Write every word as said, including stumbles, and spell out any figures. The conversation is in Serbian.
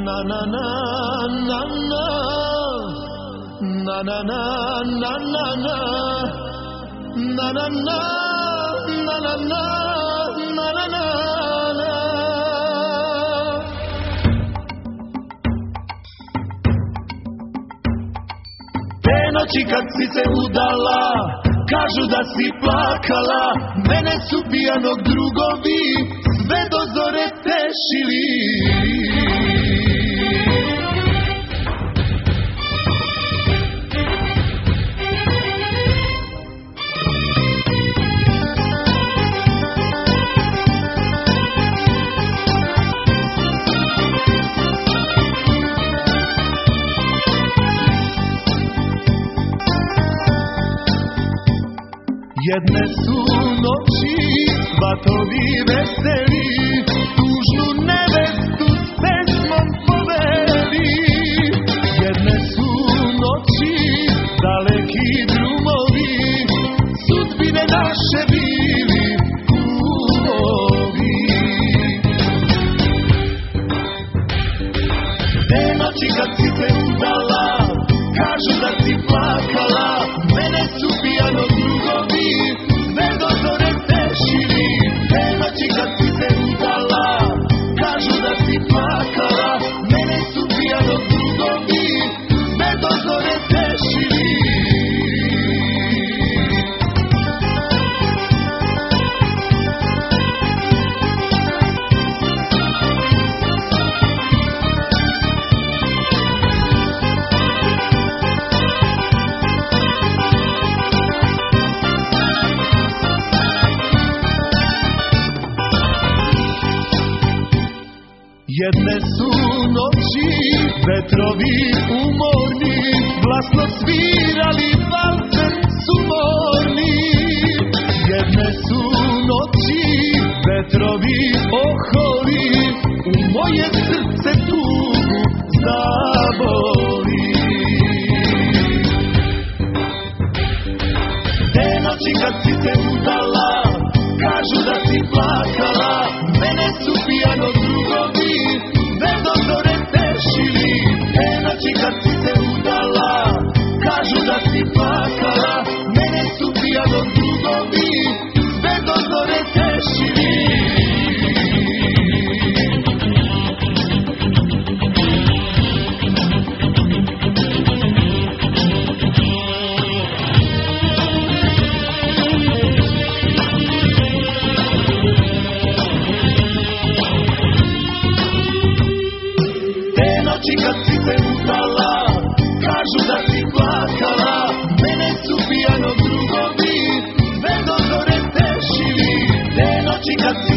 Na na na na na na na na na na na na na na na na na na na. Te noći kad si se udala, kažu da si plakala, mene su pijanog drugovi sve do zore tešili. Jedne su noći svatovi veseli, tužnu nevestu s pesmom poveli. Jedne su noći daleki drumovi, sudbine naše bili kumovi. Te noći kad si se udala, kažu da si plakala, mene su pijano drugovi sve do zore tešili. Te noći kad si se udala, kažu da si plakala, mene su pijano drugovi sve do zore tešili. Jedne su noći vetrovi umorni, glasno svirali valcer sumorni. Jedne su noći vetrovi oholi, u moje srce tugu zaboli. Te noći kad si se udala, kažu da si plakala, mene su pijano drugovi sve do zore tešili. Te noći kad si se udala, kažu da si plakala, mene su pijano drugovi sve do zore tešili. Kad si se udala, kažu da si plakala, mene su pijano drugovi sve do zore tešili. Te noći kad si